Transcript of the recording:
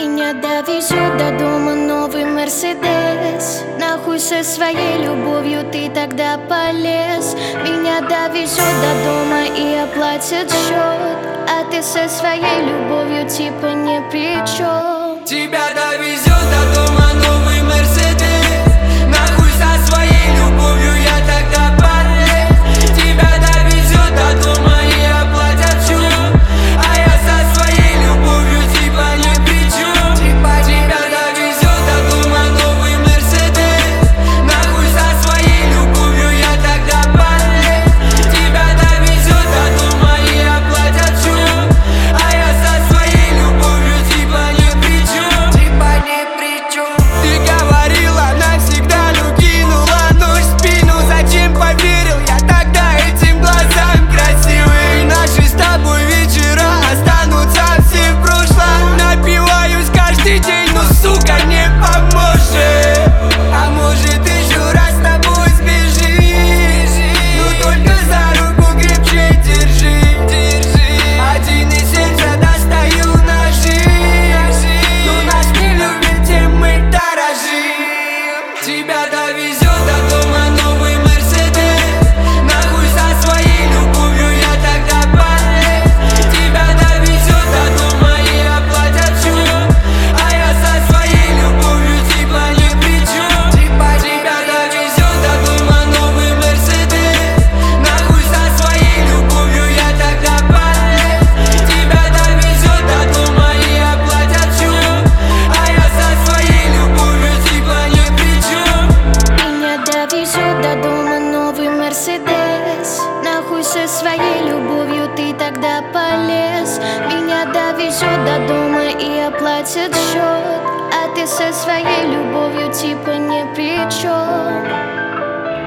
Меня довезет до дома новый Мерседес. Нахуй со своей любовью ты тогда полез. Меня довезет до дома и оплатит счет, а ты со своей любовью типа не при чем. Тебя довезет до дома новый Мерседес. Нахуй со своей любовью я тогда полез. Тебя довезет до дома и оплатят счет, а я со своей любовью типа не при чем. Тебя довезет до дома новый Мерседес. Нахуй со своей любовью я тогда полез. Тебя довезет до дома и оплатят счет, а я со своей любовью типа не при чем. Ты говорила навсегда, ну кинула нож в спину. Зачем поверил я тогда этим глазам красивые? Наши с тобой вечера останутся все в прошлом. Напиваюсь каждый день, но сука не поможет. А может еще раз с тобой сбежишь? Ну только за руку крепче держи. Один из сердца достаю ножи. Но нас не любит, тем мы дорожим. Тебя довезет до дома новый Мерседес. Нахуй со своей любовью я тогда полез. Тебя довезет до дома и оплатят счет, а я со своей любовью типа не при чем. Тебя довезет до дома новый Мерседес. Нахуй со своей любовью я тогда полез. Тебя довезет до дома и оплатят счет, а я со своей любовью типа не при чем. Меня довезет до дома новый Мерседес. Нахуй со своей любовью ты тогда полез. Меня довезет до дома и оплатит счет, а ты со своей любовью типа не при чем.